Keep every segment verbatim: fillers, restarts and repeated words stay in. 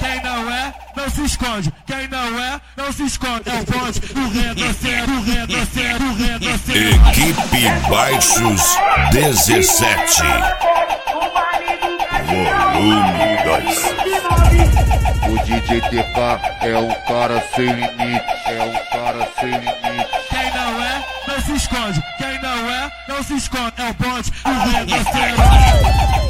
Quem não é, não se esconde. Quem não é, não se esconde. É o bonde, o retrocede, o retrocede, o retrocede. Equipe Baixos dezessete. Volume dois. O D J T K é um cara sem limite, é um cara sem limite. Quem não é, não se esconde. Quem não é, não se esconde. É o bonde, o retrocede.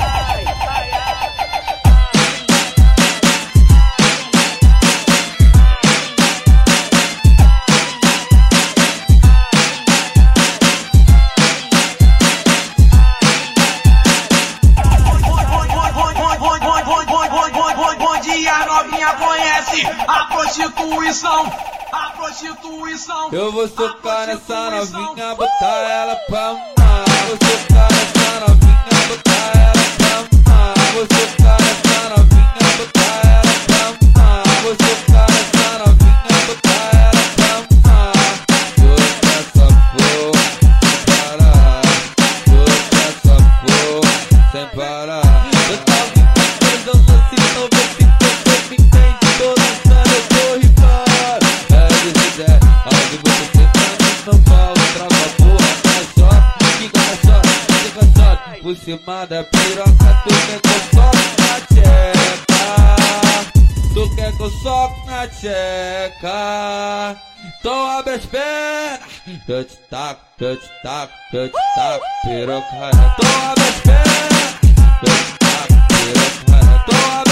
A novinha conhece a prostituição, a prostituição. Eu vou socar nessa novinha, botar ela pra mamar. Vou socar nessa novinha, botar ela pra mamar. Vou socar nessa novinha, botar ela pra mamar. Vou socar nessa novinha, botar ela pra mamar. Soca essa porra sem parar. Soca essa porra sem parar. Eu tava pensando assim, talvez se você me entende. Tô dançando, eu tô rifando. É desse ideia, onde você senta no São Paulo. Trava a porra, tá só, fica só, fica só. Por cima da piroca, tu quer que eu soque na tcheca. Tu quer que eu soque na tcheca. Então abre as pernas. Eu te taco, eu te taco, eu te taco, piroca. Então abre as pernas. Eu te taco, piroca. Então abre